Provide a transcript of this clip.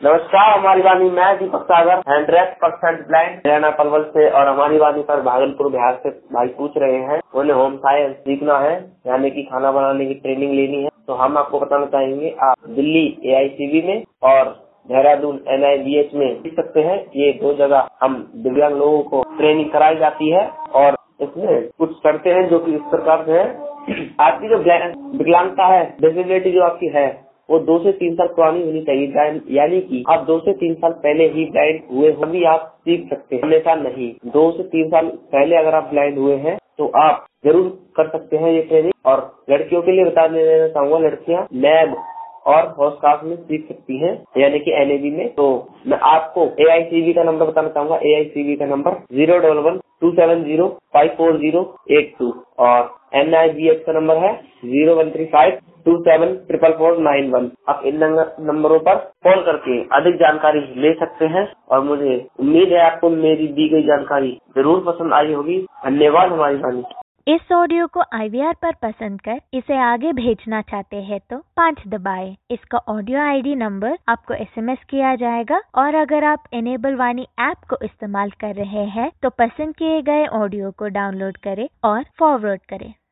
नमस्कार, हमारी वाणी मैं दीपक सागर 100% ब्लाइंड हरियाणा पलवल से। और हमारी वाणी पर भागलपुर बिहार से भाई पूछ रहे हैं, उन्हें होम साइंस सीखना है, यानी कि खाना बनाने की ट्रेनिंग लेनी है। तो हम आपको बताना चाहेंगे, आप दिल्ली AICV में और देहरादून NIBH में सीख सकते हैं। ये 2 जगह हम दिव्यांग लोगों को ट्रेनिंग कराई जाती है और इसमें कुछ शर्तें हैं जो कि इस प्रकार से है। आपकी जो विकलांगता है, डिसेबिलिटी जो आपकी है, वो 2 से 3 साल पुरानी होनी चाहिए, यानी कि आप 2 से 3 साल पहले ही ब्लाइंड हुए हो भी आप सीख सकते हैं, हमेशा नहीं। 2 से 3 साल पहले अगर आप ब्लाइंड हुए हैं तो आप जरूर कर सकते हैं ये ट्रेनिंग। और लड़कियों के लिए बता देना चाहूंगा, लड़कियां लैब और हॉस्कास में सीख सकती हैं, यानी कि NAB में। तो मैं आपको AICV का नंबर बताना चाहूंगा। AICV का नंबर 011-270-54082 और NIBH का नंबर है 0135274491। आप इन नंबरों पर कॉल करके अधिक जानकारी ले सकते हैं और मुझे उम्मीद है आपको मेरी दी गई जानकारी जरूर पसंद आई होगी। धन्यवाद। हमारी वाणी। इस ऑडियो को IVR पर पसंद कर इसे आगे भेजना चाहते हैं तो 5 दबाएं। इसका ऑडियो ID नंबर आपको SMS किया जाएगा। और अगर आप इनेबल वाणी ऐप को इस्तेमाल कर रहे हैं तो पसंद किए गए ऑडियो को डाउनलोड करें और फॉरवर्ड करें।